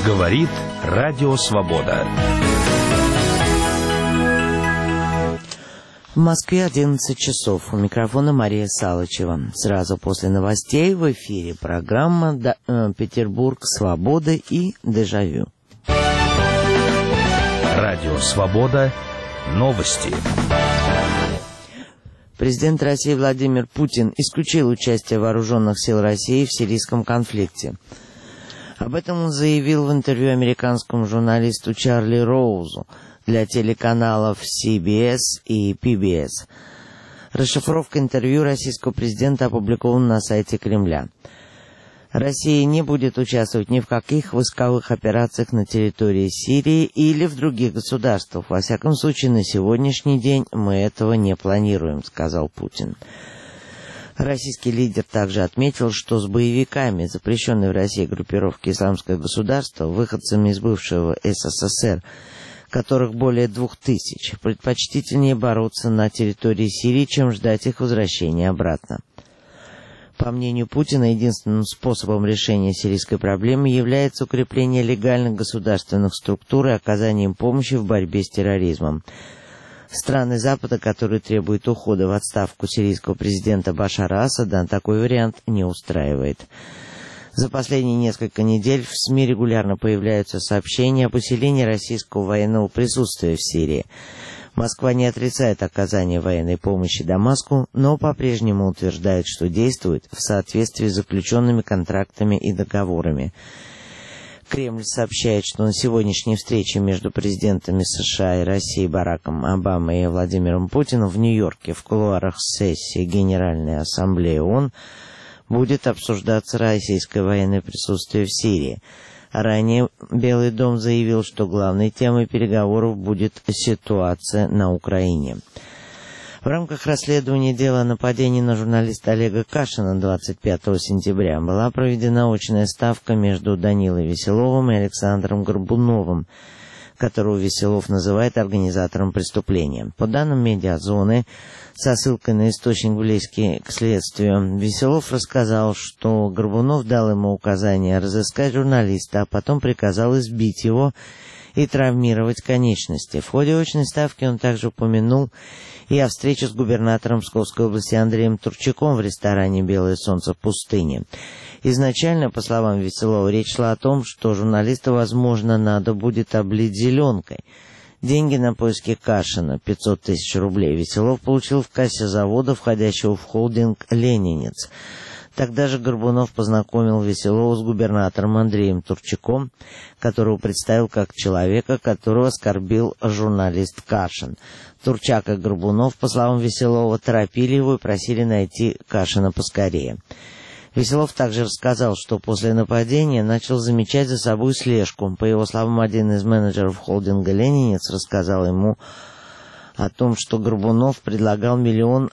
Говорит Радио Свобода. В Москве 11 часов. У микрофона Мария Салычева. Сразу после новостей в эфире программа «Петербург. Свобода» и «Дежавю». Радио Свобода. Новости. Президент России Владимир Путин исключил участие вооруженных сил России в сирийском конфликте. Об этом он заявил в интервью американскому журналисту Чарли Роузу для телеканалов CBS и PBS. Расшифровка интервью российского президента опубликована на сайте Кремля. Россия не будет участвовать ни в каких войсковых операциях на территории Сирии или в других государствах. Во всяком случае, на сегодняшний день мы этого не планируем, сказал Путин. Российский лидер также отметил, что с боевиками, запрещенной в России группировки «Исламское государство», выходцами из бывшего СССР, которых более 2000, предпочтительнее бороться на территории Сирии, чем ждать их возвращения обратно. По мнению Путина, единственным способом решения сирийской проблемы является укрепление легальных государственных структур и оказание им помощи в борьбе с терроризмом. Страны Запада, которые требуют ухода в отставку сирийского президента Башара Асада, такой вариант не устраивает. За последние несколько недель в СМИ регулярно появляются сообщения об усилении российского военного присутствия в Сирии. Москва не отрицает оказание военной помощи Дамаску, но по-прежнему утверждает, что действует в соответствии с заключенными контрактами и договорами. Кремль сообщает, что на сегодняшней встрече между президентами США и России Бараком Обамой и Владимиром Путиным в Нью-Йорке в кулуарах сессии Генеральной Ассамблеи ООН будет обсуждаться российское военное присутствие в Сирии. Ранее Белый дом заявил, что главной темой переговоров будет ситуация на Украине. В рамках расследования дела о нападении на журналиста Олега Кашина 25 сентября была проведена очная ставка между Данилой Веселовым и Александром Горбуновым, которого Веселов называет организатором преступления. По данным «Медиазоны», со ссылкой на источник, близкий к следствию, Веселов рассказал, что Горбунов дал ему указание разыскать журналиста, а потом приказал избить его и травмировать конечности. В ходе очной ставки он также упомянул и о встрече с губернатором Псковской области Андреем Турчаком в ресторане «Белое солнце пустыни». Изначально, по словам Веселова, речь шла о том, что журналиста, возможно, надо будет облить зеленкой. Деньги на поиски Кашина, 500 тысяч рублей, Веселов получил в кассе завода, входящего в холдинг «Ленинец». Тогда же Горбунов познакомил Веселова с губернатором Андреем Турчаком, которого представил как человека, которого оскорбил журналист Кашин. Турчак и Горбунов, по словам Веселова, торопили его и просили найти Кашина поскорее. Веселов также рассказал, что после нападения начал замечать за собой слежку. По его словам, один из менеджеров холдинга «Ленинец» рассказал ему о том, что Горбунов предлагал $1 миллион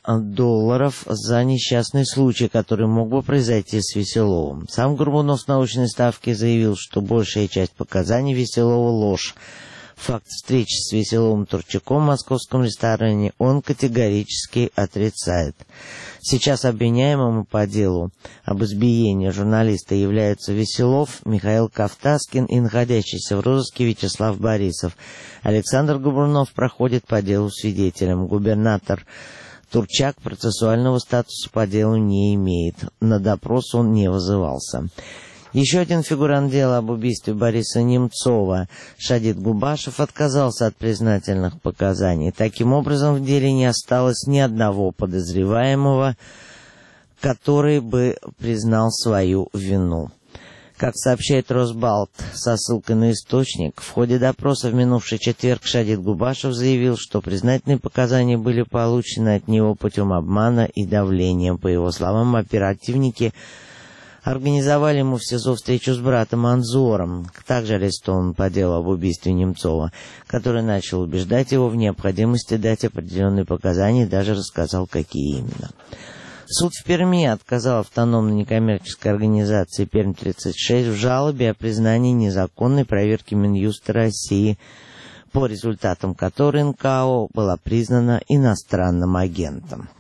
за несчастный случай, который мог бы произойти с Веселовым. Сам Горбунов на очной ставке заявил, что большая часть показаний Веселова — ложь. Факт встречи с Веселовым Турчаком в московском ресторане он категорически отрицает. Сейчас обвиняемым по делу об избиении журналиста являются Веселов, Михаил Кавтаскин и находящийся в розыске Вячеслав Борисов. Александр Горбунов проходит по делу свидетелем. Губернатор Турчак процессуального статуса по делу не имеет. На допрос он не вызывался. Еще один фигурант дела об убийстве Бориса Немцова, Шадид Губашев, отказался от признательных показаний. Таким образом, в деле не осталось ни одного подозреваемого, который бы признал свою вину. Как сообщает Росбалт со ссылкой на источник, в ходе допроса в минувший четверг Шадид Губашев заявил, что признательные показания были получены от него путем обмана и давления. По его словам, оперативники организовали ему в СИЗО встречу с братом Анзором, также арестован по делу об убийстве Немцова, который начал убеждать его в необходимости дать определенные показания и даже рассказал, какие именно. Суд в Перми отказал автономной некоммерческой организации «Пермь-36» в жалобе о признании незаконной проверки Минюста России, по результатам которой НКО была признана иностранным агентом.